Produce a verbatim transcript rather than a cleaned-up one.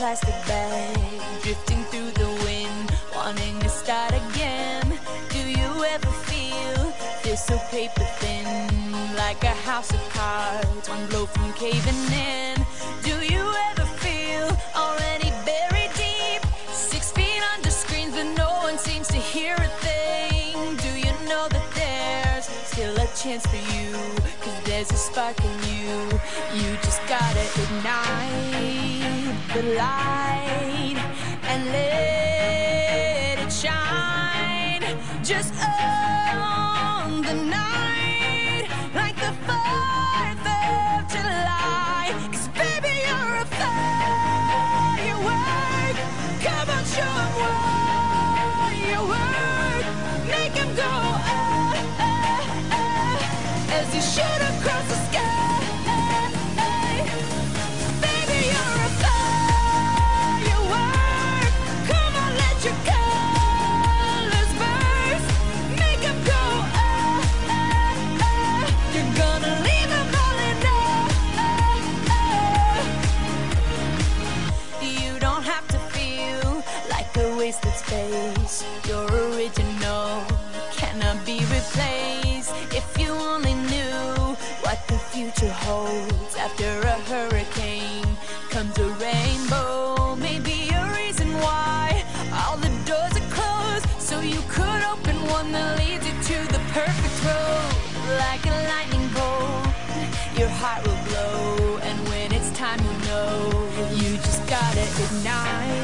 plastic bag, drifting through the wind, wanting to start again. Do you ever feel this so paper thin, like a house of cards, one blow from caving in? Do you ever feel already buried deep, six feet under screens but no one seems to hear a thing? Do you know that there's still a chance for you, cause there's a spark in you? You just gotta ignite the light and let it shine. Just own the night like the fourth of July. Cause baby, you're a firework. Come on, show 'em what you're worth. Make 'em go ah, ah, ah, as you shoot across the sky. Baby, you're a firework. Come on, let your colors burst. Make 'em go ah, ah, ah. You're gonna leave 'em all in awe. You don't have to feel like a wasted space. You're original, cannot be replaced. If you only knew what the future holds. After a hurricane comes a rainbow. Maybe a reason why all the doors are closed, so you could open one that leads you to the perfect road. Like a lightning bolt, your heart will glow, and when it's time, you know you just gotta ignite